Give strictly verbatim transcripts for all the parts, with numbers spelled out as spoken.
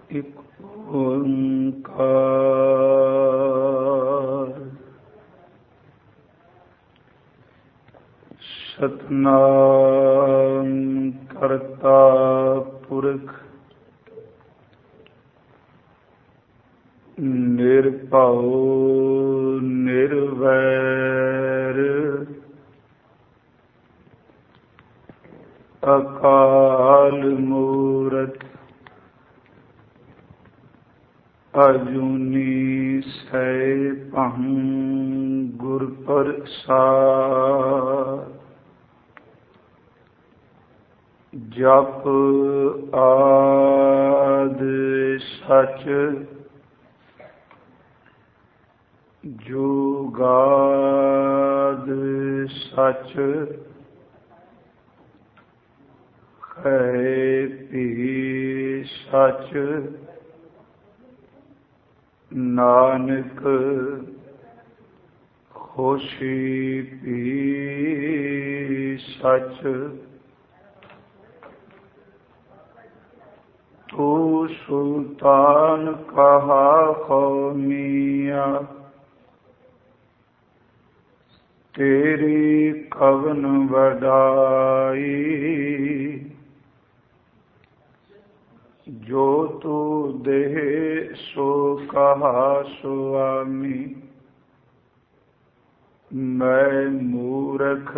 ਇਕ ਓੰਕਾਰ ਸਤਿਨਾਮ ਕਰਤਾ ਪੁਰਖ ਨਿਰਭਉ ਨਿਰਵੈਰ ਅਕਾਲ ਮੂਰਤ ਅਜੂਨੀ ਸੈਭੰ ਗੁਰ ਪ੍ਰਸਾਦਿ ਜਪ ਆਦਿ ਸਚ ਜੁਗਾਦਿ ਸਚ ਹੈ ਭੀ ਸਚ ਨਾਨਕ ਹੋਸੀ ਭੀ ਸਚ ਤੂ ਸੁਲਤਾਨ ਕਹਾ ਕੌਮੀਆ ਤੇਰੀ ਕਵਨ ਵਡਾਈ ਜੋ ਤੂ ਦੇਹ ਸੋ ਕਹਾ ਸੁਆਮੀ ਮੈਂ ਮੂਰਖ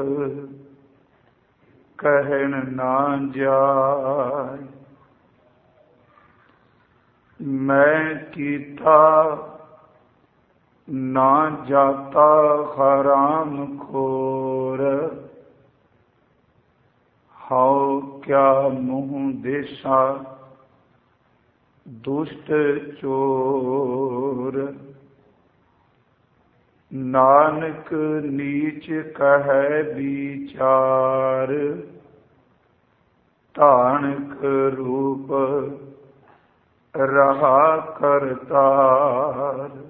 ਕਹਿਣ ਨਾ ਜਾਏ ਮੈਂ ਕੀਤਾ ਨਾ ਜਾਤਾ ਹਰਾਮ ਖੋਰ ਹਉ ਕਿਆ ਮੂੰਹ ਦੇਸਾ ਦੁਸ਼ਟ ਚੋਰ ਨਾਨਕ ਨੀਚ ਕਹੈ ਵਿਚਾਰ ਧਾਨਕ ਰੂਪ ਰਹਾ ਕਰਤਾਰ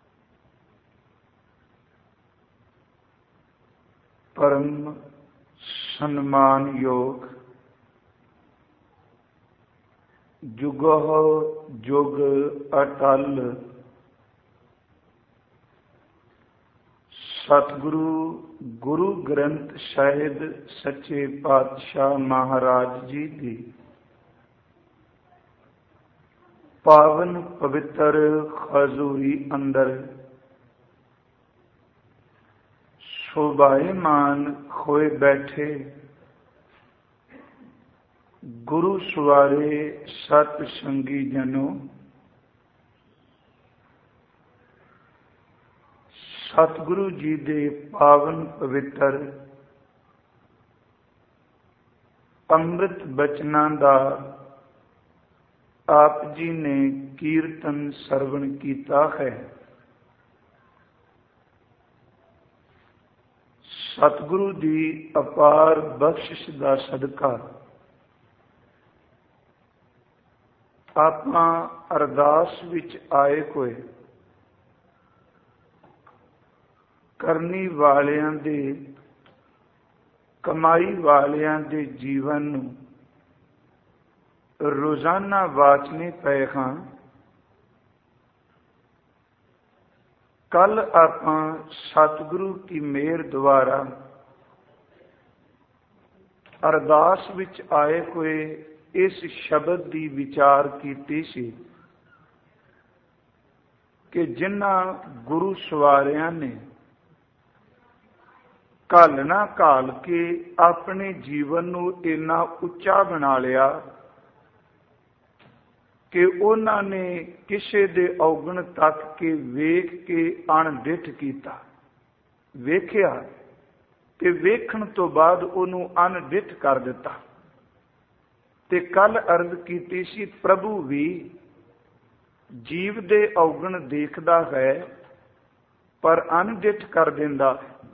ਪਰਮ ਸਨਮਾਨਯੋਗ ਜੁਗਹੁ ਜੁਗ ਅਟਲ ਸਤਿਗੁਰੂ ਗੁਰੂ ਗ੍ਰੰਥ ਸਾਹਿਬ ਸੱਚੇ ਪਾਤਸ਼ਾਹ ਮਹਾਰਾਜ ਜੀ ਦੀ ਪਾਵਨ ਪਵਿੱਤਰ ਹਜ਼ੂਰੀ ਅੰਦਰ ਸ਼ੋਭਾਇਮਾਨ ਹੋਏ ਬੈਠੇ ਗੁਰੂ ਸਵਾਰੇ ਸਤ ਸੰਗੀ ਜਨੋ, ਸਤਿਗੁਰੂ ਜੀ ਦੇ ਪਾਵਨ ਪਵਿੱਤਰ ਅੰਮ੍ਰਿਤ ਬਚਨਾਂ ਦਾ ਆਪ ਜੀ ਨੇ ਕੀਰਤਨ ਸਰਵਣ ਕੀਤਾ ਹੈ। ਸਤਿਗੁਰੂ ਦੀ ਅਪਾਰ ਬਖਸ਼ਿਸ਼ ਦਾ ਸਦਕਾ ਆਪਾਂ ਅਰਦਾਸ ਵਿੱਚ ਆਏ ਹੋਏ ਕਰਨੀ ਵਾਲਿਆਂ ਦੇ ਕਮਾਈ ਵਾਲਿਆਂ ਦੇ ਜੀਵਨ ਨੂੰ ਰੋਜ਼ਾਨਾ ਵਾਚਨੇ ਪਏ ਹਾਂ। ਕੱਲ ਆਪਾਂ ਸਤਿਗੁਰੂ ਕੀ ਮਿਹਰ ਦੁਆਰਾ ਅਰਦਾਸ ਵਿੱਚ ਆਏ ਹੋਏ ਇਸ ਸ਼ਬਦ ਦੀ ਵਿਚਾਰ ਕੀਤੀ ਸੀ ਕਿ ਜਿਨ੍ਹਾਂ ਗੁਰੂ ਸਵਾਰਿਆਂ ਨੇ ਘਾਲ ਨਾ ਘਾਲ ਕੇ ਆਪਣੇ ਜੀਵਨ ਨੂੰ ਇੰਨਾ ਉੱਚਾ ਬਣਾ ਲਿਆ ਕਿ ਉਹਨਾਂ ਨੇ ਕਿਸੇ ਦੇ ਔਗਣ ਤੱਕ ਕੇ ਵੇਖ ਕੇ ਅਣਡਿੱਠ ਕੀਤਾ, ਵੇਖਿਆ ਤੇ ਵੇਖਣ ਤੋਂ ਬਾਅਦ ਉਹਨੂੰ ਅਣਡਿੱਠ ਕਰ ਦਿੱਤਾ। ਤੇ ਕੱਲ ਅਰਜ਼ ਕੀਤੀ ਸੀ ਪ੍ਰਭੂ ਵੀ ਜੀਵ ਦੇ ਔਗਣ ਦੇਖਦਾ ਹੈ ਪਰ ਅਣਡਿੱਠ ਕਰ ਦਿੰਦਾ।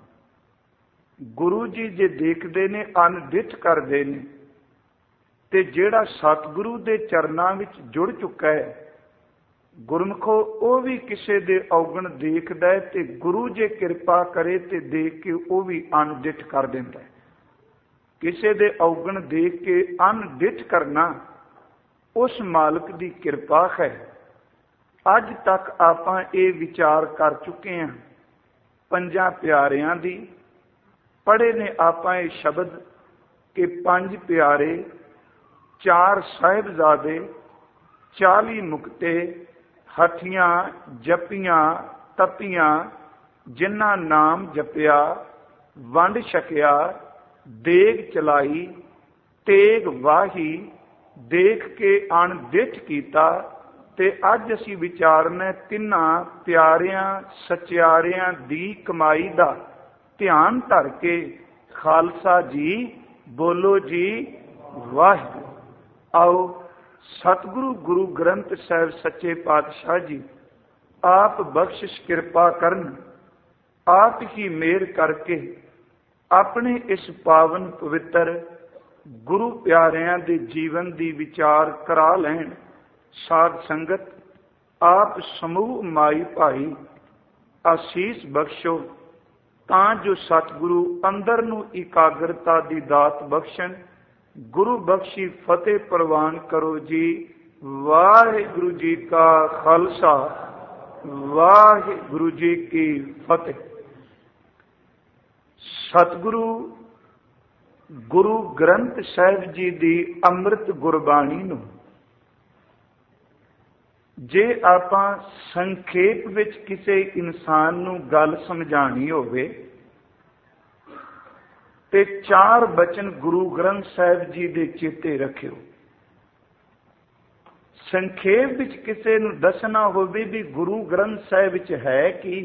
ਗੁਰੂ ਜੀ ਜੇ ਦੇਖਦੇ ਨੇ ਅਣਡਿੱਠ ਕਰਦੇ ਨੇ, ਤੇ ਜਿਹੜਾ ਸਤਿਗੁਰੂ ਦੇ ਚਰਨਾਂ ਵਿੱਚ ਜੁੜ ਚੁੱਕਾ ਹੈ ਗੁਰਮੁਖੋ, ਉਹ ਵੀ ਕਿਸੇ ਦੇ ਔਗਣ ਦੇਖਦਾ ਹੈ ਤੇ ਗੁਰੂ ਜੇ ਕਿਰਪਾ ਕਰੇ ਤੇ ਦੇਖ ਕੇ ਉਹ ਵੀ ਅਣਡਿੱਠ ਕਰ ਦਿੰਦਾ ਹੈ। ਕਿਸੇ ਦੇ ਔਗਣ ਦੇਖ ਕੇ ਅਣਡਿੱਠ ਕਰਨਾ उस मालिक की किरपा है। अज तक आपां ये विचार कर चुके हैं पंजां प्यारियां दी, पढ़े ने आपां ये शब्द कि पंज प्यारे, चार साहिबजादे, चाली मुक्ते, हठियां जपियां तपियां, जिन्ना नाम जपिया, वंड छकिया, देग चलाई, तेग वाही, देख के अणदिठ कीता। ते अज असी विचारने तिन्हां प्यारियां सचियारियां दी कमाई दा ध्यान धर के खालसा जी बोलो जी वाहिगुरू। आओ सतगुरु गुरु ग्रंथ साहिब सच्चे पातशाह जी आप बख्शिश कृपा करन, आप ही मेहर करके अपने इस पावन पवित्र गुरु प्यारियां दे जीवन दी विचार करा लैन। साध संगत आप समूह माई भाई आशीष बख्शो तां जो सतगुरु अंदर नूं इकाग्रता दी दात बख्शन। गुरु बख्शी फतेह प्रवान करो जी। वाहिगुरु जी का खालसा, वाहिगुरु जी की फतेह। सतगुरु गुरु ग्रंथ साहिब जी दी अमृत गुरबाणी नूं जे आपां संखेप विच किसी इंसान नूं गल समझानी होवे ते चार बचन गुरु ग्रंथ साहिब जी दे चेते रखियो। संखेप विच किसी नूं दसना होवे भी गुरु ग्रंथ साहिब विच है कि,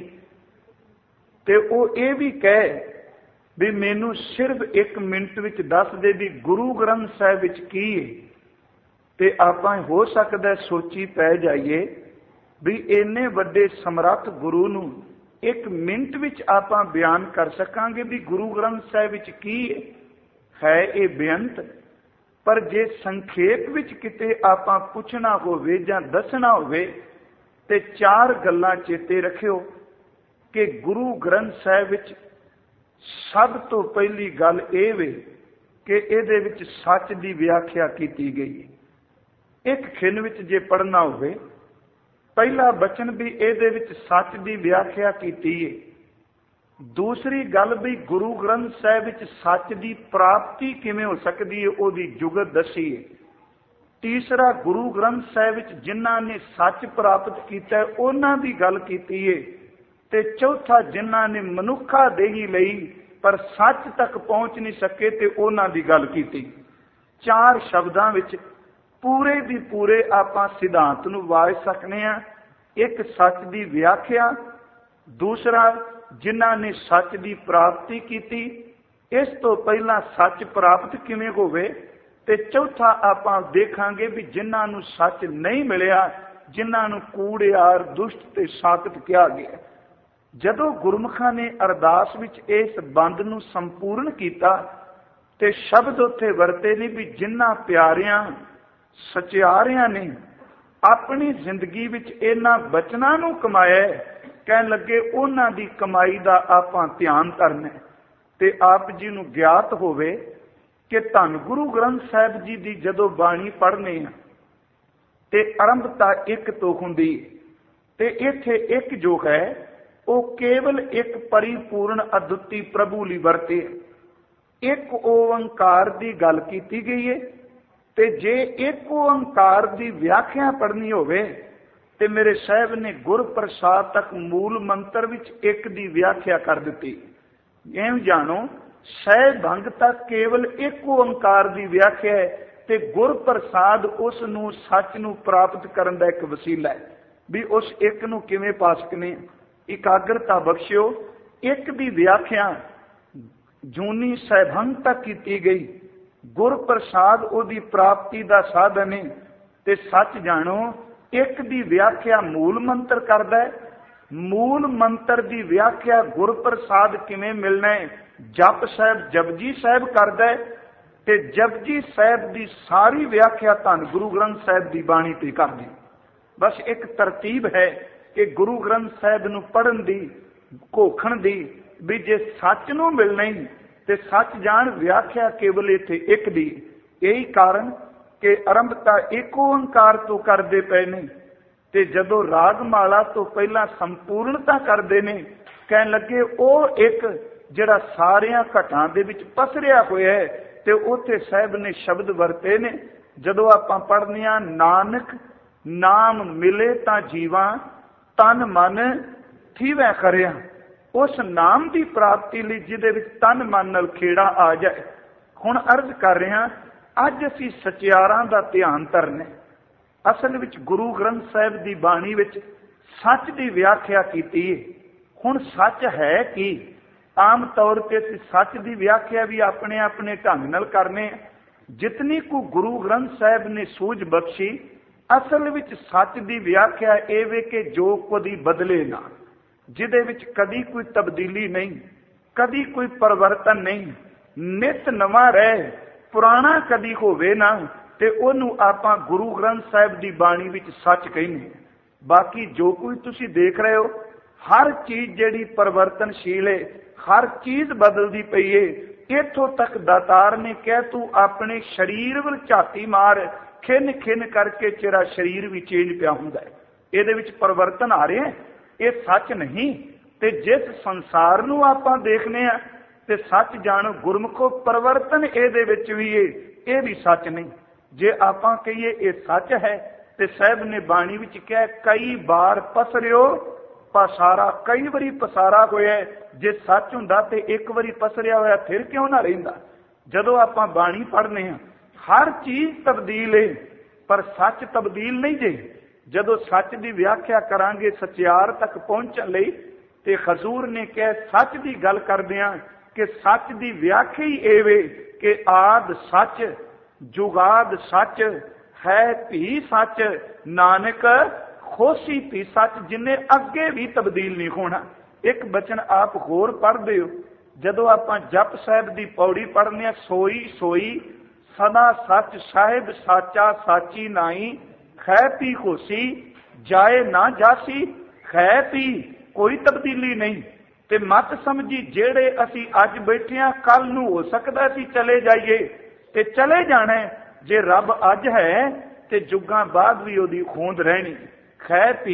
ते ओ ये भी कहे भी मैनू सिर्फ एक मिनट विच दस दे भी गुरु ग्रंथ साहिब विच की है, ते आपां हो सकदा सोची पै जाइए भी इन्ने वड्डे समर्थ गुरु नूं एक मिनट विच आपां बयान कर सकांगे भी गुरु ग्रंथ साहिब विच की है ये बेअंत। पर जे संखेप विच किते आपां पुछना होवे जां दसना होवे ते चार गल्लां चेते रखियो कि गुरु ग्रंथ साहिब विच सब तो पहली गल ये वे कि इहदे विच सच दी व्याख्या कीती गई है। एक खिन विच जे पढ़ना होवे पहला बचन भी इहदे विच सच दी व्याख्या कीती है। दूसरी गल भी गुरु ग्रंथ साहिब विच सच दी प्राप्ति किवें हो सकदी है ओदी जुगत दसी है। तीसरा गुरु ग्रंथ साहिब विच जिन्हां ने सच प्राप्त कीता है उन्हां दी गल कीती है। ते चौथा जिन्हां ने मनुखा देही लई पर सच तक पहुंच नहीं सके ते उन्हां दी गल कीती। चार शब्दां विच पूरे दी पूरे आपां सिद्धांत नूं वाज सकने आ। एक सच दी व्याख्या, दूसरा जिन्हां ने सच दी प्राप्ति कीती, इस तो पहला सच प्राप्त किवें होवे, ते चौथा आपां देखांगे भी जिन्हां नूं सच नहीं मिलिया, जिन्हां नूं कूड़ियार दुष्ट ते साकत किया गया। जदों गुरमुखां ने अरदास विच इस बंद नूं संपूर्ण कीता ते शब्द उत्थे वरते ने भी जिन्हां प्यारियां सचियारियां ने अपनी जिंदगी विच इन्हां बचनां नूं कमाया, कहण लगे उन्हां दी कमाई दा आपां ध्यान करना ते आप जी नूं ज्ञात होवे कि धन गुरु ग्रंथ साहिब जी दी जदों बाणी पढ़ने आ ते आरंभता एक तो हुंदी ते इत्थे एक जो है वो केवल एक परिपूर्ण अद्वितीय प्रभु लई वरते। एक ओंकार दी गल कीती गई है ते जे एक ओंकार दी व्याख्या पढ़नी होवे ते मेरे साहब ने गुर प्रसाद तक मूल मंत्र विच एक दी व्याख्या कर दिती। एवं जानो सह भंग तक केवल एक ओंकार दी व्याख्या है ते गुर प्रसाद उस नूं सच नूं प्राप्त करन दा एक वसीला है भी उस एक नूं किवें पा सकने। इकाग्रता बख्शियो, एक दी व्याख्या जूनी सहभंग तक की गई। गुर प्रसाद ओदी प्राप्ति दा साधन है ते सच जानो एक दी व्याख्या मूल मंत्र करदा है। मूल मंत्र दी व्याख्या गुर प्रसाद किवें मिलना है, जप साहिब जपजी साहिब करदा है ते जपजी साहिब दी सारी व्याख्या धन गुरु ग्रंथ साहिब दी बाणी ते करदी। बस एक तरतीब है कि गुरु ग्रंथ साहिब नूं पढ़न दी घोखण दी भी जे सच नूं मिलना ही ते सच जान व्याख्या केवल इत्थे एक दी। यही कारण ਕਿ ਆਰੰਭਤਾ ਇੱਕ ਓੰਕਾਰ ਤੋਂ ਕਰਦੇ ਪਏ ਨੇ, ਤੇ ਜਦੋਂ ਰਾਗਮਾਲਾ ਤੋਂ ਪਹਿਲਾਂ ਸੰਪੂਰਨਤਾ ਕਰਦੇ ਨੇ, ਕਹਿਣ ਲੱਗੇ ਉਹ ਇੱਕ ਜਿਹੜਾ ਸਾਰਿਆਂ ਘਟਾਂ ਦੇ ਵਿੱਚ ਪਸਰਿਆ ਹੋਇਆ ਹੈ। ਤੇ ਉੱਥੇ ਸਾਹਿਬ ਨੇ ਸ਼ਬਦ ਵਰਤੇ ਨੇ, ਜਦੋਂ ਆਪਾਂ ਪੜ੍ਹਦੇ ਹਾਂ, ਨਾਨਕ ਨਾਮ ਮਿਲੇ ਤਾਂ ਜੀਵਾਂ ਤਨ ਮਨ ਥੀਵੈ ਕਰਿਆ। ਉਸ ਨਾਮ ਦੀ ਪ੍ਰਾਪਤੀ ਲਈ ਜਿਹਦੇ ਵਿੱਚ ਤਨ ਮਨ ਨਾਲ ਖੇੜਾ ਆ ਜਾਏ। ਹੁਣ ਅਰਜ਼ ਕਰ ਰਿਹਾ, ਅੱਜ ਅਸੀਂ ਸਚਿਆਰਾਂ ਦਾ ਧਿਆਨ ਧਰਨੇ। ਅਸਲ ਵਿੱਚ ਗੁਰੂ ਗ੍ਰੰਥ ਸਾਹਿਬ ਦੀ ਬਾਣੀ ਵਿੱਚ ਸੱਚ ਦੀ ਵਿਆਖਿਆ ਕੀਤੀ ਹੈ। ਹੁਣ ਸੱਚ ਹੈ ਕੀ? ਆਮ ਤੌਰ ਤੇ ਅਸੀਂ ਸੱਚ ਦੀ ਵਿਆਖਿਆ ਵੀ ਆਪਣੇ ਆਪਣੇ ਢੰਗ ਨਾਲ ਕਰਨੇ। ਜਿਤਨੀ ਕੁ ਗੁਰੂ ਗ੍ਰੰਥ ਸਾਹਿਬ ਨੇ ਸੂਝ ਬਖਸ਼ੀ, ਅਸਲ ਵਿੱਚ ਸੱਚ ਦੀ ਵਿਆਖਿਆ ਇਹ ਵੇ ਕਿ ਜੋ ਕਦੀ ਬਦਲੇ ਨਾ, ਜਿਹਦੇ ਵਿੱਚ ਕਦੀ ਕੋਈ ਤਬਦੀਲੀ ਨਹੀਂ, ਕਦੀ ਕੋਈ ਪਰਿਵਰਤਨ ਨਹੀਂ, ਨਿਤ ਨਵਾਂ ਰਹੇ, ਪੁਰਾਣਾ ਕਦੀ ਹੋਵੇ ਨਾ, ਤੇ ਉਹਨੂੰ ਆਪਾਂ ਗੁਰੂ ਗ੍ਰੰਥ ਸਾਹਿਬ ਦੀ ਬਾਣੀ ਵਿੱਚ ਸੱਚ ਕਹਿੰਦੇ। ਬਾਕੀ ਜੋ ਕੋਈ ਤੁਸੀਂ ਦੇਖ ਰਹੇ ਹੋ, ਹਰ ਚੀਜ਼ ਜਿਹੜੀ ਪਰਿਵਰਤਨਸ਼ੀਲ ਹੈ, ਹਰ ਚੀਜ਼ ਬਦਲਦੀ ਪਈ ਹੈ। ਇੱਥੋਂ ਤੱਕ ਦਾਤਾਰ ਨੇ ਕਿਹਾ ਤੂੰ ਆਪਣੇ ਸਰੀਰ ਵੱਲ ਝਾਤੀ ਮਾਰ, ਖਿੰਨ ਖਿੰਨ ਕਰਕੇ ਤੇਰਾ ਸਰੀਰ ਵੀ ਚੇਂਜ ਪਿਆ ਹੁੰਦਾ ਹੈ। ਇਹਦੇ ਵਿੱਚ ਪਰਿਵਰਤਨ ਆ ਰਿਹਾ, ਇਹ ਸੱਚ ਨਹੀਂ। ਤੇ ਜਿਸ ਸੰਸਾਰ ਨੂੰ ਆਪਾਂ ਦੇਖਦੇ ਹਾਂ, ਤੇ ਸੱਚ ਜਾਣੋ ਗੁਰਮੁਖੋ, ਪਰਿਵਰਤਨ ਇਹਦੇ ਵਿੱਚ ਵੀ ਹੈ, ਇਹ ਵੀ ਸੱਚ ਨਹੀਂ। ਜੇ ਆਪਾਂ ਕਹੀਏ ਇਹ ਸੱਚ ਹੈ, ਤੇ ਸਾਹਿਬ ਨੇ ਬਾਣੀ ਵਿੱਚ ਕਿਹਾ ਕਈ ਵਾਰ ਪਸਰਿਓ ਪਸਾਰਾ, ਕਈ ਵਾਰੀ ਪਸਾਰਾ ਹੋਇਆ। ਜੇ ਸੱਚ ਹੁੰਦਾ ਤੇ ਇੱਕ ਵਾਰੀ ਪਸਰਿਆ ਹੋਇਆ ਫਿਰ ਕਿਉਂ ਨਾ ਰਹਿੰਦਾ? ਜਦੋਂ ਆਪਾਂ ਬਾਣੀ ਪੜ੍ਹਨੇ ਹਾਂ, ਹਰ ਚੀਜ਼ ਤਬਦੀਲ ਹੈ, ਪਰ ਸੱਚ ਤਬਦੀਲ ਨਹੀਂ ਜੇ। ਜਦੋਂ ਸੱਚ ਦੀ ਵਿਆਖਿਆ ਕਰਾਂਗੇ ਸਚਿਆਰ ਤੱਕ ਪਹੁੰਚਣ ਲਈ, ਤੇ ਹਜ਼ੂਰ ਨੇ ਕਿਹਾ ਸੱਚ ਦੀ ਗੱਲ ਕਰਦੇ ਹਾਂ ਕਿ ਸੱਚ ਦੀ ਵਿਆਖਿਆ ਹੀ ਇਹ ਵੇ ਕਿ ਆਦ ਸੱਚ, ਜੁਗਾਦ ਸੱਚ, ਹੈ ਭੀ ਸੱਚ, ਨਾਨਕ ਖੋਸੀ ਭੀ ਸੱਚ, ਜਿੰਨੇ ਅੱਗੇ ਵੀ ਤਬਦੀਲ ਨਹੀਂ ਹੋਣਾ। ਇੱਕ ਬਚਨ ਆਪ ਹੋਰ ਪੜ੍ਹਦੇ ਹੋ, ਜਦੋਂ ਆਪਾਂ ਜਪ ਸਾਹਿਬ ਦੀ ਪੌੜੀ ਪੜ੍ਹਨੇ ਆ, ਸੋਈ ਸੋਈ ਸਦਾ ਸੱਚ ਸਾਹਿਬ ਸਾਚਾ ਸਾਚੀ ਨਾਈ, ਖੈ ਪੀ ਖੋਸੀ ਜਾਏ ਨਾ ਜਾਸੀ, ਖੈ ਪੀ, ਕੋਈ ਤਬਦੀਲੀ ਨਹੀਂ। ਤੇ ਮਤ ਸਮਝੀ ਜਿਹੜੇ ਅਸੀਂ ਅੱਜ ਬੈਠੇ ਹਾਂ, ਕੱਲ ਨੂੰ ਹੋ ਸਕਦਾ ਅਸੀਂ ਚਲੇ ਜਾਈਏ, ਤੇ ਚਲੇ ਜਾਣਾ। ਜੇ ਰੱਬ ਅੱਜ ਹੈ ਤੇ ਜੁਗਾਂ ਬਾਅਦ ਵੀ ਉਹਦੀ ਖੋਂਦ ਰਹਿਣੀ। ਖੈ ਪੀ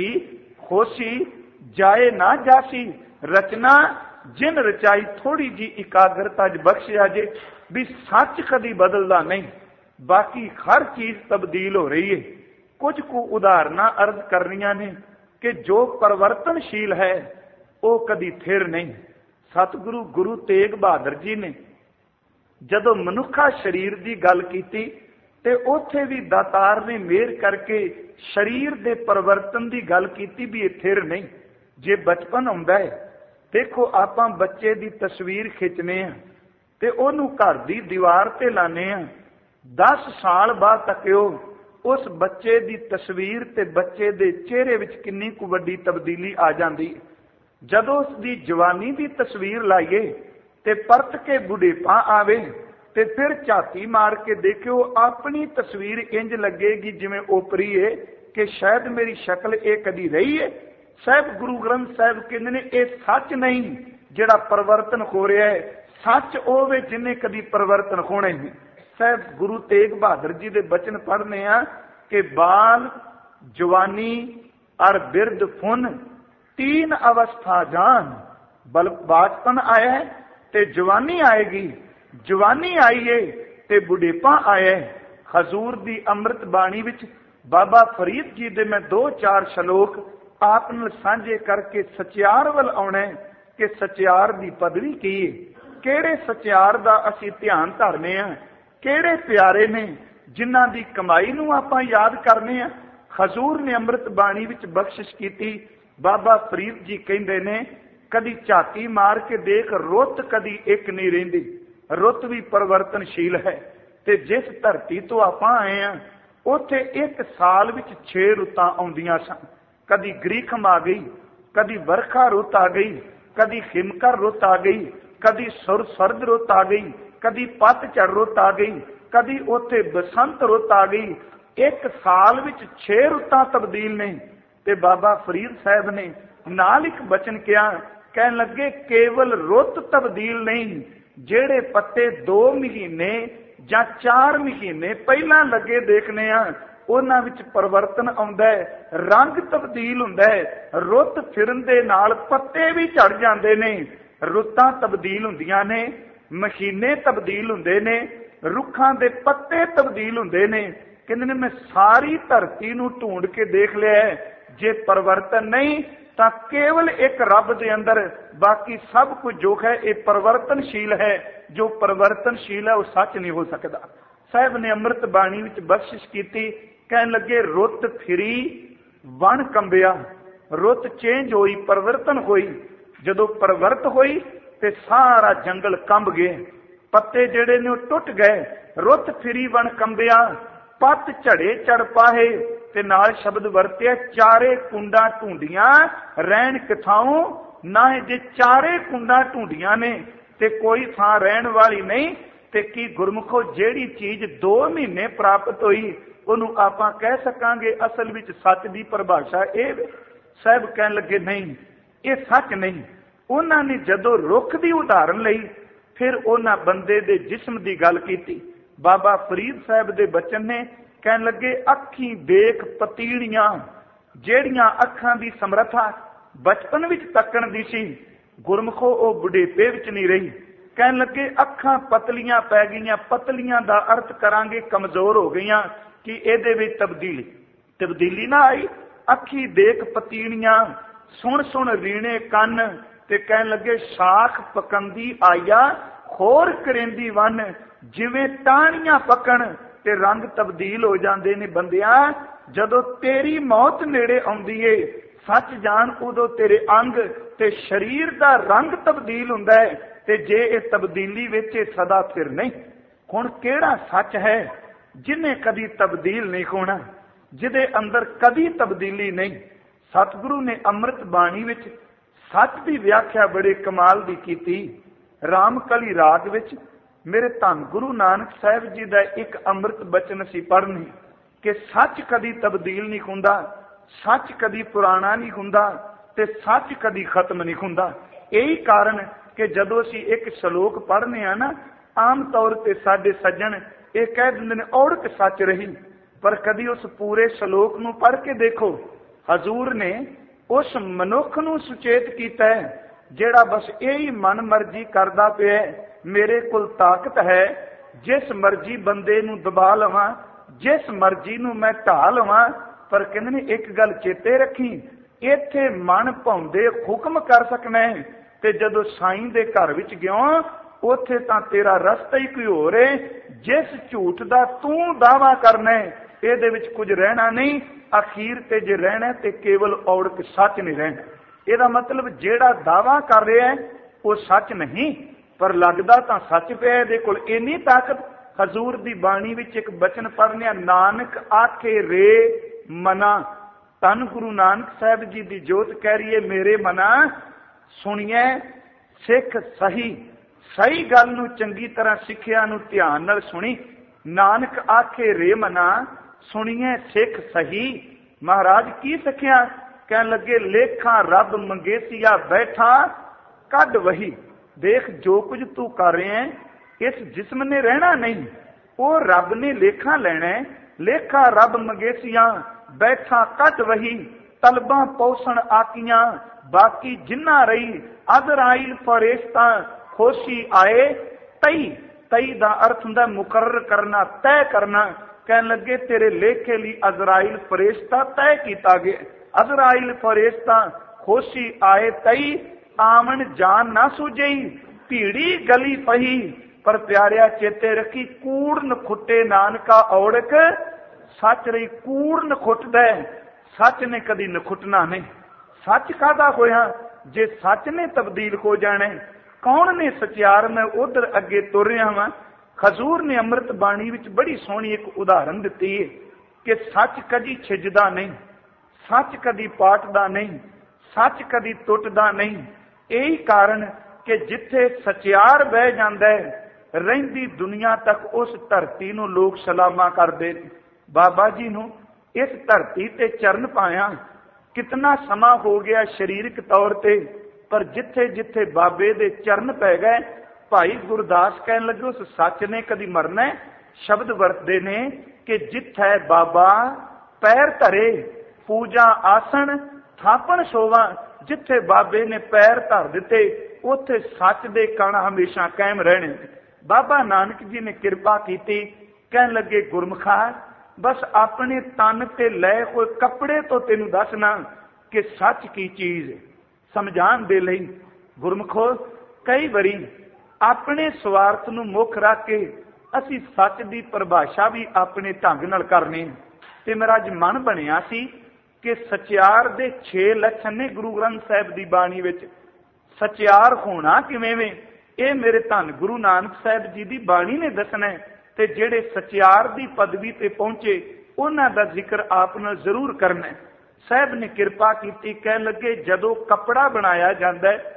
ਖੋਸੀ ਜਾਏ ਨਾ ਜਾਸੀ, ਰਚਨਾ ਜਿਨ ਰਚਾਈ, ਥੋੜੀ ਜੀ ਇਕਾਗਰਤਾ ਜ ਬਖਸ਼ਿਆ ਜੇ ਵੀ ਸੱਚ ਕਦੀ ਬਦਲਦਾ ਨਹੀਂ, ਬਾਕੀ ਹਰ ਚੀਜ਼ ਤਬਦੀਲ ਹੋ ਰਹੀ ਹੈ। ਕੁਝ ਕੁ ਉਦਾਹਰਨਾਂ ਅਰਜ਼ ਕਰਨੀਆਂ ਨੇ ਕਿ ਜੋ ਪਰਿਵਰਤਨਸ਼ੀਲ ਹੈ ਉਹ ਕਦੀ ਥਿਰ ਨਹੀਂ। ਸਤਿਗੁਰੂ ਗੁਰੂ ਤੇਗ ਬਹਾਦਰ ਜੀ ਨੇ ਜਦੋਂ ਮਨੁੱਖਾ ਸਰੀਰ ਦੀ ਗੱਲ ਕੀਤੀ, ਤੇ ਉੱਥੇ ਵੀ ਦਾਤਾਰ ਨੇ ਮਿਹਰ ਕਰਕੇ ਸਰੀਰ ਦੇ ਪਰਿਵਰਤਨ ਦੀ ਗੱਲ ਕੀਤੀ ਵੀ ਇਹ ਥਿਰ ਨਹੀਂ। ਜੇ ਬਚਪਨ ਹੁੰਦਾ ਹੈ, ਦੇਖੋ ਆਪਾਂ ਬੱਚੇ ਦੀ ਤਸਵੀਰ ਖਿੱਚਨੇ ਆ ਤੇ ਉਹਨੂੰ ਘਰ ਦੀ ਦੀਵਾਰ ਤੇ ਲਾਣੇ ਆ, ਦਸ ਸਾਲ ਬਾਅਦ ਤੱਕਿਓ ਉਸ ਬੱਚੇ ਦੀ ਤਸਵੀਰ ਤੇ ਬੱਚੇ ਦੇ ਚਿਹਰੇ ਵਿੱਚ ਕਿੰਨੀ ਕੁ ਵੱਡੀ ਤਬਦੀਲੀ ਆ ਜਾਂਦੀ। ਜਦੋਂ ਉਸ ਦੀ ਜਵਾਨੀ ਦੀ ਤਸਵੀਰ ਲਾਈਏ ਤੇ ਪਰਤ ਕੇ ਬੁਢੇਪਾ ਆਵੇ, ਤੇ ਫਿਰ ਝਾਤੀ ਮਾਰ ਕੇ ਦੇਖਿਓ ਆਪਣੀ ਤਸਵੀਰ ਇੰਜ ਲੱਗੇਗੀ ਜਿਵੇਂ ਓਪਰੀ ਏ ਕਿ ਸ਼ਾਇਦ ਮੇਰੀ ਸ਼ਕਲ ਇਹ ਕਦੀ ਰਹੀ ਹੈ। ਸਾਹਿਬ ਗੁਰੂ ਗ੍ਰੰਥ ਸਾਹਿਬ ਕਹਿੰਦੇ ਨੇ ਇਹ ਸੱਚ ਨਹੀਂ ਜਿਹੜਾ ਪਰਿਵਰਤਨ ਹੋ ਰਿਹਾ ਹੈ, ਸੱਚ ਉਹ ਵੇ ਜਿਹਨੇ ਕਦੀ ਪਰਿਵਰਤਨ ਹੋਣਾ ਨਹੀਂ। ਸਾਹਿਬ ਗੁਰੂ ਤੇਗ ਬਹਾਦਰ ਜੀ ਦੇ ਬਚਨ ਪੜ੍ਹਨੇ ਆ ਕਿ ਬਾਲ ਜਵਾਨੀ ਅਰ ਬਿਰਧ ਫੁਨ तीन अवस्था जान, बल बाचपन आया है ते जवानी आएगी, जवानी आई है ते बुढ़ेपा आया है। हजूर दी अमृत बाणी विच बाबा फरीद जी दे मैं दो चार शलोक आप नाल सांझे करके सचियार वल आउणा है कि सचियार दी पदवी की है, किहड़े सचियार दा असीं ध्यान धरने आ, किहड़े प्यारे ने जिन्हां दी कमाई नूं आपां याद करने आ। हजूर ने अमृत बाणी विच बख्शिश कीती। बाबा फरीद जी कहते ने कदी झाती मार के देख, रुत कदी एक नहीं रहिंदी, रुत भी परिवर्तनशील है। ते जिस धरती तो आपां आए हैं उत्थे एक साल विच छे रुतां आउंदियां सन। कदी ग्रीखम आ गई, कदी बरखा रुत आ गई, कदी हिमकर रुत आ गई, कदी सुर सर्द रुत आ गई, कदी पतझड़ रुत आ गई, कदी उत्थे बसंत रुत आ गई। एक साल विच छे रुतां तब्दील ने। ते बाबा फरीद साहब ने नाल एक बचन किया, कहन लगे केवल रुत तब्दील नहीं, जेड़े पत्ते दो महीने ਜਾਂ ਚਾਰ ਮਹੀਨੇ ਪਹਿਲਾਂ ਲੱਗੇ ਦੇਖਨੇ ਆ, ਉਹਨਾਂ ਵਿੱਚ ਪਰਿਵਰਤਨ ਆਉਂਦਾ ਹੈ, ਰੰਗ ਤਬਦੀਲ ਹੁੰਦਾ ਹੈ। ਰੁੱਤ ਫਿਰਨ ਦੇ ਨਾਲ ਪੱਤੇ ਵੀ ਝੜ ਜਾਂਦੇ ਨੇ, ਰੁੱਤਾਂ ਤਬਦੀਲ ਹੁੰਦੀਆਂ ਨੇ, ਮਹੀਨੇ ਤਬਦੀਲ ਹੁੰਦੇ ਨੇ, ਰੁੱਖਾਂ ਦੇ ਪੱਤੇ ਤਬਦੀਲ ਹੁੰਦੇ ਨੇ। ਕਹਿੰਦੇ ਨੇ ਮੈਂ ਸਾਰੀ ਧਰਤੀ ਨੂੰ ਢੂੰਡ ਕੇ ਦੇਖ ਲਿਆ, ਜੇ ਪਰਿਵਰਤਨ ਨਹੀਂ ਤਾਂ ਕੇਵਲ ਇੱਕ ਰੱਬ ਦੇ ਅੰਦਰ, ਬਾਕੀ ਸਭ ਕੁਝ ਜੋ ਹੈ ਇਹ ਪਰਿਵਰਤਨਸ਼ੀਲ ਹੈ। ਜੋ ਪਰਿਵਰਤਨਸ਼ੀਲ ਹੈ ਉਹ ਸੱਚ ਨਹੀਂ ਹੋ ਸਕਦਾ। ਸਾਹਿਬ ਨੇ ਅੰਮ੍ਰਿਤ ਬਾਣੀ ਵਿੱਚ ਬਖਸ਼ਿਸ਼ ਕੀਤੀ, ਕਹਿਣ ਲੱਗੇ ਰੁੱਤ ਫਿਰੀ ਵਣ ਕੰਬਿਆ। ਰੁੱਤ ਚੇਂਜ ਹੋਈ, ਪਰਿਵਰਤਨ ਹੋਈ। ਜਦੋਂ ਪਰਿਵਰਤ ਹੋਈ ਤੇ ਸਾਰਾ ਜੰਗਲ ਕੰਬ ਗਏ, ਪੱਤੇ ਜਿਹੜੇ ਨੇ ਉਹ ਟੁੱਟ ਗਏ। ਰੁੱਤ ਫਿਰੀ ਵਣ ਕੰਬਿਆ, ਪੱਤ ਝੜੇ ਚੜ ਪਾਹੇ। ਤੇ ਨਾਲ ਸ਼ਬਦ ਵਰਤਿਆ ਚਾਰੇ ਕੁੰਡਾਂ ਢੂੰਡੀਆਂ ਰਹਿਣ ਕਿਥਾਉ ਨਾ। ਜੇ ਚਾਰੇ ਕੁੰਡਾਂ ਢੂੰਡੀਆਂ ਨੇ ਤੇ ਕੋਈ ਥਾਂ ਰਹਿਣ ਵਾਲੀ ਨਹੀਂ, ਤੇ ਕੀ ਗੁਰਮੁਖੋ ਜਿਹੜੀ ਚੀਜ਼ ਦੋ ਮਹੀਨੇ ਪ੍ਰਾਪਤ ਹੋਈ ਉਹਨੂੰ ਆਪਾਂ ਕਹਿ ਸਕਾਂਗੇ ਅਸਲ ਵਿੱਚ ਸੱਚ ਦੀ ਪਰਿਭਾਸ਼ਾ ਇਹ? ਸਾਹਿਬ ਕਹਿਣ ਲੱਗੇ ਨਹੀਂ, ਇਹ ਸੱਚ ਨਹੀਂ। ਉਹਨਾਂ ਨੇ ਜਦੋਂ ਰੁੱਖ ਦੀ ਉਦਾਹਰਨ ਲਈ, ਫਿਰ ਉਹਨਾਂ ਬੰਦੇ ਦੇ ਜਿਸਮ ਦੀ ਗੱਲ ਕੀਤੀ। ਬਾਬਾ ਫਰੀਦ ਸਾਹਿਬ ਦੇ ਬਚਨ ਨੇ, ਕਹਿਣ ਲੱਗੇ ਅੱਖੀ ਦੇਖ ਪਤੀੜੀਆਂ, ਜਿਹੜੀਆਂ ਅੱਖਾਂ ਦੀ ਸਮਰੱਥਾ ਬਚਪਨ ਵਿੱਚ ਤੱਕਣ ਦੀ ਸੀ, ਗੁਰਮੁਖੋ ਉਹ ਬੁਢੇਪੇ ਵਿੱਚ ਨਹੀਂ ਰਹੀ। ਕਹਿਣ ਲੱਗੇ ਅੱਖਾਂ ਪਤਲੀਆਂ ਪੈ ਗਈਆਂ। ਪਤਲੀਆਂ ਦਾ ਅਰਥ ਕਰਾਂਗੇ ਕਮਜ਼ੋਰ ਹੋ ਗਈਆਂ, ਕਿ ਇਹਦੇ ਵਿੱਚ ਤਬਦੀਲੀ ਤਬਦੀਲੀ ਨਾ ਆਈ। ਅੱਖੀ ਦੇਖ ਪਤੀੜੀਆਂ, ਸੁਣ ਸੁਣ ਰੀਣੇ ਕੰਨ। ਤੇ ਕਹਿਣ ਲੱਗੇ ਸ਼ਾਖ ਪਕੰਦੀ ਆਇਆ, ਹੋਰ ਕਰੇਂਦੀ ਵਨ। ਜਿਵੇਂ ਟਾਹਣੀਆਂ ਪੱਕਣ ਤੇ ਰੰਗ ਤਬਦੀਲ ਹੋ ਜਾਂਦੇ ਨੇ। ਬੰਦਿਆਂ, ਜਦੋਂ ਤੇਰੀ ਮੌਤ ਨੇੜੇ ਆਉਂਦੀ ਏ, ਸੱਚ ਜਾਣ ਉਦੋਂ ਤੇਰੇ ਅੰਗ ਤੇ ਸਰੀਰ ਦਾ ਰੰਗ ਤਬਦੀਲ ਹੁੰਦਾ ਹੈ। ਤੇ ਜੇ ਇਹ ਤਬਦੀਲੀ ਵਿੱਚ ਸਦਾ ਫਿਰ ਨਹੀਂ। ਹੁਣ ਕਿਹੜਾ ਸੱਚ ਹੈ ਜਿਹਨੇ ਕਦੀ ਤਬਦੀਲ ਨਹੀਂ ਹੋਣਾ, ਜਿਹਦੇ ਅੰਦਰ ਕਦੀ ਤਬਦੀਲੀ ਨਹੀਂ? ਸਤਿਗੁਰੂ ਨੇ ਅੰਮ੍ਰਿਤ ਬਾਣੀ ਵਿੱਚ ਸੱਚ ਦੀ ਵਿਆਖਿਆ ਬੜੇ ਕਮਾਲ ਦੀ ਕੀਤੀ। ਰਾਮਕਲੀ ਰਾਗ ਵਿੱਚ ਮੇਰੇ ਧੰਨ ਗੁਰੂ ਨਾਨਕ ਸਾਹਿਬ ਜੀ ਦਾ ਇੱਕ ਅੰਮ੍ਰਿਤ ਬਚਨ ਅਸੀਂ ਪੜ੍ਹਨੀ, ਕਿ ਸੱਚ ਕਦੀ ਤਬਦੀਲ ਨਹੀਂ ਹੁੰਦਾ, ਸੱਚ ਕਦੀ ਪੁਰਾਣਾ ਨਹੀਂ ਹੁੰਦਾ, ਤੇ ਸੱਚ ਕਦੀ ਖਤਮ ਨਹੀਂ ਹੁੰਦਾ। ਇਹੀ ਕਾਰਨ ਕਿ ਜਦੋਂ ਅਸੀਂ ਇੱਕ ਸ਼ਲੋਕ ਪੜ੍ਹਨੇ ਆ ਨਾ, ਆਮ ਤੌਰ ਤੇ ਸਾਡੇ ਸੱਜਣ ਇਹ ਕਹਿ ਦਿੰਦੇ ਨੇ ਔੜਕ ਸੱਚ ਰਹੀ, ਪਰ ਕਦੀ ਉਸ ਪੂਰੇ ਸ਼ਲੋਕ ਨੂੰ ਪੜ੍ਹ ਕੇ ਦੇਖੋ। ਹਜ਼ੂਰ ਨੇ ਉਸ ਮਨੁੱਖ ਨੂੰ ਸੁਚੇਤ ਕੀਤਾ ਹੈ ਜਿਹੜਾ ਬਸ ਇਹੀ ਮਨ ਮਰਜ਼ੀ ਕਰਦਾ ਪਿਆ, ਮੇਰੇ ਕੋਲ ਤਾਕਤ ਹੈ, ਜਿਸ ਮਰਜ਼ੀ ਬੰਦੇ ਨੂੰ ਦਬਾ ਲਵਾਂ, ਜਿਸ ਮਰਜ਼ੀ ਨੂੰ ਮੈਂ ਢਾਹ ਲਵਾਂ। ਪਰ ਕਹਿੰਦੇ ਨੇ ਇੱਕ ਗੱਲ ਚੇਤੇ ਰੱਖੀ, ਇੱਥੇ ਮਨ ਭਾਉਂਦੇ ਹੁਕਮ ਕਰ ਸਕਣਾ ਹੈ, ਤੇ ਜਦੋਂ ਸਾਈਂ ਦੇ ਘਰ ਵਿੱਚ ਗਿਓ ਉੱਥੇ ਤਾਂ ਤੇਰਾ ਰਸਤਾ ਹੀ ਕੋਈ ਹੋਰ ਹੈ। ਜਿਸ ਝੂਠ ਦਾ ਤੂੰ ਦਾਵਾ ਕਰਨਾ ਇਹਦੇ ਵਿੱਚ ਕੁਝ ਰਹਿਣਾ ਨਹੀਂ। ਅਖੀਰ ਤੇ ਜੇ ਰਹਿਣਾ ਤੇ ਕੇਵਲ ਔੜਕ ਸੱਚ ਨਹੀਂ ਰਹਿਣਾ। ਇਹਦਾ ਮਤਲਬ ਜਿਹੜਾ ਦਾਵਾ ਕਰ ਰਿਹਾ ਉਹ ਸੱਚ ਨਹੀਂ, ਪਰ ਲੱਗਦਾ ਤਾਂ ਸੱਚ ਪਿਆ। ਇਹਦੇ ਕੋਲ ਇੰਨੀ ਤਾਕਤ। ਹਜ਼ੂਰ ਦੀ ਬਾਣੀ ਵਿੱਚ ਇੱਕ ਬਚਨ ਪੜ੍ਹਨਿਆ, ਨਾਨਕ ਆਖੇ ਰੇ ਮਨਾ। ਧੰਨ ਗੁਰੂ ਨਾਨਕ ਸਾਹਿਬ ਜੀ ਦੀ ਜੋਤ ਕਹਿ ਰਹੀ ਹੈ, ਮੇਰੇ ਮਨਾ ਸੁਣੀਏ ਸਿੱਖ ਸਹੀ। ਸਹੀ ਗੱਲ ਨੂੰ ਚੰਗੀ ਤਰ੍ਹਾਂ ਸਿੱਖਿਆ ਨੂੰ ਧਿਆਨ ਨਾਲ ਸੁਣੀ। ਨਾਨਕ ਆਖੇ ਰੇ ਮਨਾ, ਸੁਣੀਏ ਸਿੱਖ ਸਹੀ। ਮਹਾਰਾਜ ਕੀ ਸਿੱਖਿਆ? ਕਹਿਣ ਲੱਗੇ ਲੇਖਾਂ ਰੱਬ ਮੰਗੇਸੀਆ ਬੈਠਾ ਕੱਢ ਵਹੀ। ਦੇਖ ਜੋ ਕੁਝ ਤੂੰ ਕਰ ਰਿਹਾ ਇਸ ਜਿਸਮ ਨੇ ਰਹਿਣਾ ਨਹੀਂ, ਉਹ ਰੱਬ ਨੇ ਲੇਖਾ ਲੈਣਾ। ਲੇਖਾ ਰੱਬ ਮੰਗੇਸੀਆਂ ਬੈਠਾ ਕੱਢ ਵਹੀ। ਤਲਬਾਂ ਪੌਸਣ ਆਕੀਆਂ ਬਾਕੀ ਜਿੰਨਾ ਰਹੀ। ਅਜ਼ਰਾਈਲ ਫਰਿਸ਼ਤਾ ਖੁਸ਼ੀ ਆਏ ਤਈ। ਤਈ ਦਾ ਅਰਥ ਹੁੰਦਾ ਮੁਕਰਰ ਕਰਨਾ, ਤੈਅ ਕਰਨਾ। ਕਹਿਣ ਲੱਗੇ ਤੇਰੇ ਲੇਖੇ ਲਈ ਅਜ਼ਰਾਈਲ ਫਰਿਸ਼ਤਾ ਤੈਅ ਕੀਤਾ ਗਿਆ। ਅਜ਼ਰਾਈਲ ਫਰਿਸ਼ਤਾ ਖੁਸ਼ੀ ਆਏ ਤਈ। ਆਵਣ ਜਾਨ ਨਾ ਸੁਝਈ ਭੀੜੀ ਗਲੀ ਪਹੀ। ਪਰ ਪਿਆਰਿਆ ਚੇਤੇ ਰੱਖੀ, ਕੂੜ ਨਖੁੱਟੇ ਨਾਨਕਾ ਔੜਕ ਸੱਚ ਰਹੀ। ਕੂੜ ਨਖੁੱਟਦਾ, ਸੱਚ ਨੇ ਕਦੀ ਨਖੁੱਟਣਾ ਨਹੀਂ। ਸੱਚ ਕਾਹਦਾ ਹੋਇਆ ਜੇ ਸੱਚ ਨੇ ਤਬਦੀਲ ਹੋ ਜਾਣਾ? ਕੌਣ ਨੇ ਸਚਿਆਰ? ਮੈਂ ਉਧਰ ਅੱਗੇ ਤੁਰ ਰਿਹਾ ਵਾਂ। ਹਜ਼ੂਰ ਨੇ ਅੰਮ੍ਰਿਤ ਬਾਣੀ ਵਿੱਚ ਬੜੀ ਸੋਹਣੀ ਇੱਕ ਉਦਾਹਰਨ ਦਿੱਤੀ ਹੈ ਕਿ ਸੱਚ ਕਦੀ ਛਿਜਦਾ ਨਹੀਂ, ਸੱਚ ਕਦੀ ਪਾਟਦਾ ਨਹੀਂ, ਸੱਚ ਕਦੀ ਟੁੱਟਦਾ ਨਹੀਂ। ਇਹੀ ਕਾਰਨ ਕਿ ਜਿੱਥੇ ਸਚਿਆਰ ਬਹਿ ਜਾਂਦਾ ਹੈ, ਰਹਿੰਦੀ ਦੁਨੀਆ ਤੱਕ ਉਸ ਧਰਤੀ ਨੂੰ ਲੋਕ ਸਲਾਮਾ ਕਰਦੇ ਨੇ। ਬਾਬਾ ਜੀ ਨੂੰ ਇਸ ਧਰਤੀ ਤੇ ਚਰਨ ਪਾਇਆ ਕਿਤਨਾ ਸਮਾਂ ਹੋ ਗਿਆ ਸਰੀਰਕ ਤੌਰ ਤੇ, ਪਰ ਜਿੱਥੇ ਜਿੱਥੇ ਬਾਬੇ ਦੇ ਚਰਨ ਪੈ ਗਏ, ਭਾਈ ਗੁਰਦਾਸ ਕਹਿਣ ਲੱਗੇ ਉਸ ਸੱਚ ਨੇ ਕਦੀ ਮਰਨਾ शब्द वरतते ने कि जिथे बाबा पैर धरे पूजा आसन थापण सोवा। जिथे बाबे ने पैर धर दिते उत्थे सच दे कण हमेशा कायम रहने। बाबा नानक जी ने कृपा की, कहन लगे गुरमुखा बस अपने तन ते लए कोई कपड़े तो तेनू दसना कि सच की चीज समझाण दे लई। गुरमुखो कई बारी अपने स्वार्थ नू मुख रख के असी सच की परिभाषा भी अपने ढंग नाल करने। ते मेरा अज मन बनिया सी कि सचियार दे छे लक्षण ने गुरु ग्रंथ साहिब की बाणी विच। सचियार होना किवें वे ये मेरे धन गुरु नानक साहिब जी की बाणी ने दसना है। ते जेड़े सचियार की पदवी ते पहुंचे उन्हां दा जिक्र आप नाल जरूर करना है। साहब ने कृपा की, कह लगे जदों कपड़ा बनाया जाता है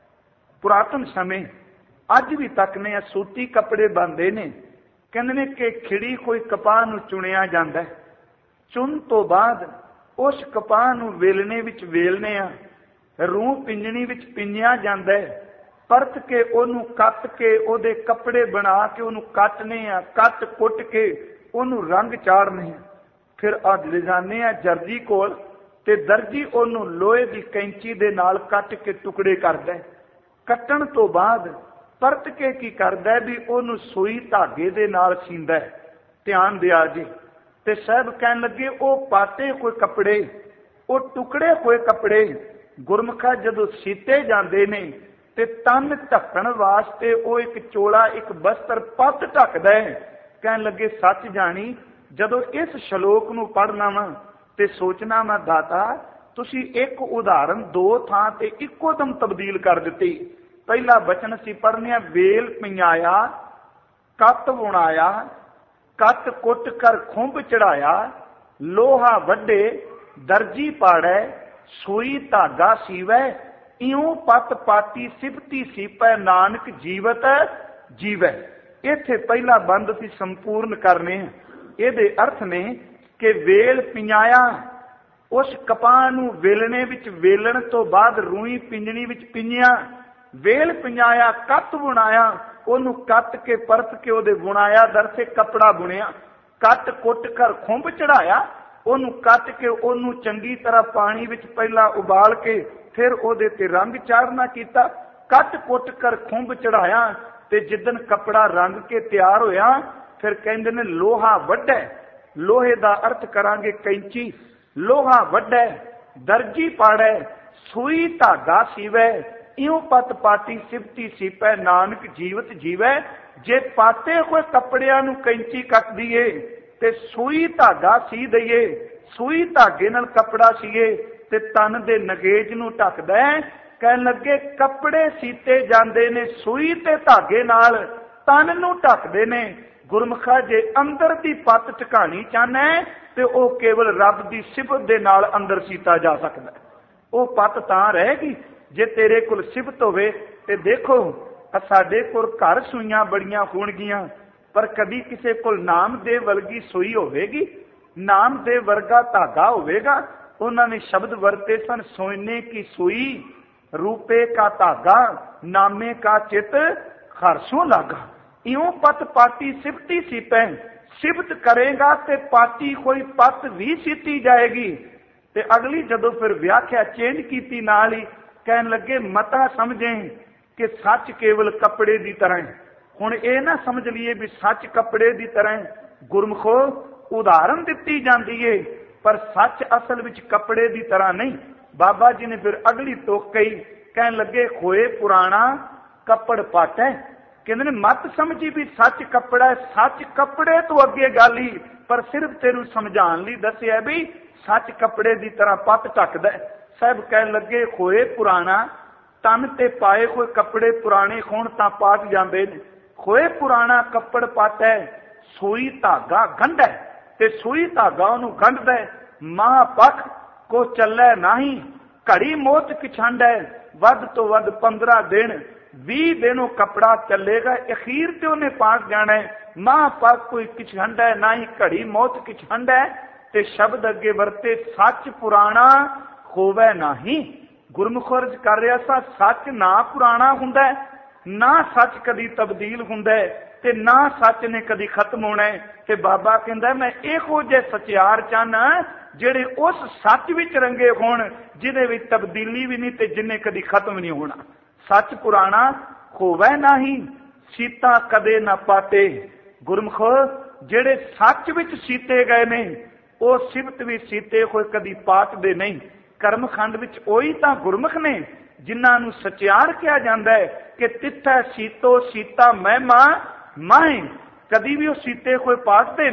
पुरातन समय अज भी तक ने सूती कपड़े बनते ने। कहते ने कि खिड़ी कोई कपाह नूं चुनिया जाता है, चुन तो बाद उस कपाह नूं वेलने विच वेलने आ, रूह पिंजणी विच पिंजिया जाता है, परत के ओनू कट के ओदे कपड़े बना के ओनू कटने आ, कट कुट के ओनू रंग चाड़ने आ, फिर अज ले जाने आ दर्जी कोल ते दर्जी ओनू लोहे की कैंची दे नाल कट के टुकड़े करदा है। कट्टण तो बाद परत के की करदा है भी ओनू सूई धागे दे नाल सींदा है। ध्यान दिया जी। ते साहब कहन लगे ओ पाटे कोई कपड़े ओ टुकड़े कोई कपड़े गुरमुखा जदों सीते जांदे ने ते तन ढकण वास्ते ओ एक चोला एक बस्तर पत ढकदा है। कहन लगे सच जानी जदों इस श्लोक नूं पढ़ना वा ते सोचना वा दाता तुसी एक उदाहरण दो थां ते इक्को दम तब्दील कर दित्ती। पहला बचन सी पढ़ने वेल पिंजाया कत बुनाया कत कुट कर खुंब चढ़ाया लोहा वड्डे दर्जी पाड़े सूई धागा सीवै इं पत पाटी सिफती सीपै नानक जीवत जीवै। इत्थे पहला बंद सी संपूर्ण करने। इहदे अर्थ ने कि वेल पिंजाया उस कपाह नूं वेलने विच वेलण तो बाद रूई पिंजणी विच पिंजिया। वेल पिंजाया कत बुनाया ओनू कट के परत के ओदे बुनाया दर से कपड़ा बुनिया। कट कुट कर खुंब चढ़ाया ओनू कट के ओनू चंगी तरह पानी विच पहला उबाल के फिर ओदे ते रंग चाढ़ना कीता। कट कुट कर खुंब चढ़ाया ते जिदन कपड़ा रंग के तैयार होया फिर कहंदे ने लोहा वड्डा। लोहे दा अर्थ करांगे कैंची। लोहा वड्डा दर्जी पाड़े सूई धागा सीवै इं पत पाटी सिफती सीपै नानक जीवत जीवै। जे पाते कोई कपड़िया नूं कैंची कट दईए ते सूई धागा सी दईए, सूई धागे नाल कपड़ा सीए ते तन दे नगेज नूं ढकदा है। कहन लगे कपड़े सीते जांदे ने सूई ते धागे नाल तन नूं ढकदे ने। गुरमुखा जे अंदर दी पत ढकाणी चाहना है ते ओ केवल रब दी सिफत दे नाल अंदर सीता जा सकदा है। ओ पत तां रहेगी जे तेरे कोल सिफत होवे। ते देखो साडे कोल घर सूईयां बड़ियां होणगियां पर कभी किसी कोल नामदेव वर्गी सूई होवेगी, नामदेव वर्गा धागा होवेगा। उन्होंने शब्द वरते सन सोने की सूई रूपे का धागा नामे का चित खरसों लागा। इं पत पाटी सिफती सीपै सिफत करेगा ते पाटी कोई पत भी सीती जाएगी। ते अगली जदों फिर व्याख्या चेंज की नाल ही कहन लगे मता समझें कि सच केवल कपड़े की तरह है। हुण ये ना समझ लीए भी सच कपड़े की तरह। गुरमुखो उदाहरण दिती जाती है पर सच असल विच कपड़े की तरह नहीं। बाबा जी ने फिर अगली टोक कही कहन लगे होए पुराना कपड़ पट है। कहते ने मत समझी भी सच कपड़ा है। सच कपड़े तो अगे गल ही पर सिर्फ तेरू समझाने लई दसिया भी सच कपड़े की तरह पत ढकदा है। साहब कहन लगे होए पुराना तन ते पाए कोई कपड़े पुराने होण तां पाट जांदे ने। होए पुराना कपड़ पट है सूई धागा गंढ है ते सूई धागा ओनू गंढदा है। महापख को चलै नाही घड़ी मोत किछंड है। वध तो वध पंद्रह दिन भी दिन कपड़ा चलेगा अखीर ते उन्हें पाट जाना है। महापख कोई किछंड है ना ही घड़ी मौत किछंड है। ते शब्द अगे वरते सच पुराना होवे नाही। गुरमुख अर्ज कर रहा सा सच ना पुराना हुंदा है ना सच कदी तब्दील हुंदा है। ਤੇ ਨਾ ਸੱਚ ਨੇ ਕਦੀ ਖਤਮ ਹੋਣਾ ਹੈ। ਤੇ ਬਾਬਾ ਕਹਿੰਦਾ ਮੈਂ ਇਹੋ ਜਿਹੇ ਸਚਿਆਰ ਚਾਹਨਾ ਜਿਹੜੇ ਉਸ ਸੱਚ ਵਿੱਚ ਰੰਗੇ ਹੋਣ ਜਿਹਦੇ ਵਿੱਚ ਤਬਦੀਲੀ ਵੀ ਨਹੀਂ ਤੇ ਜਿੰਨੇ ਕਦੀ ਖਤਮ ਨਹੀਂ ਹੋਣਾ। ਸੱਚ ਪੁਰਾਣਾ ਹੋਵੇ ਨਹੀਂ, ਸੀਤਾ ਕਦੇ ਨਾ ਪਾਟੇ। ਗੁਰਮੁਖੋ ਜਿਹੜੇ ਸੱਚ ਵਿੱਚ ਸੀਤੇ ਗਏ ਨੇ ਉਹ ਸਿਫਤ ਵੀ ਸੀਤੇ ਹੋਏ ਕਦੀ ਪਾਟਦੇ ਨਹੀਂ। ਕਰਮਖੰਡ ਵਿੱਚ ਉਹੀ ਤਾਂ ਗੁਰਮੁਖ ਨੇ ਜਿਨ੍ਹਾਂ ਨੂੰ ਸਚਿਆਰ ਕਿਹਾ ਜਾਂਦਾ ਹੈ ਕਿ ਤਿੱਥੈ ਸੀਤੋ ਸੀਤਾ ਮਹਿਮਾ ਮਾਹੇ। ਕਦੀ ਵੀ ਉਹ ਸੀਤੇ ਹੋਏ ਪਾਟਦੇ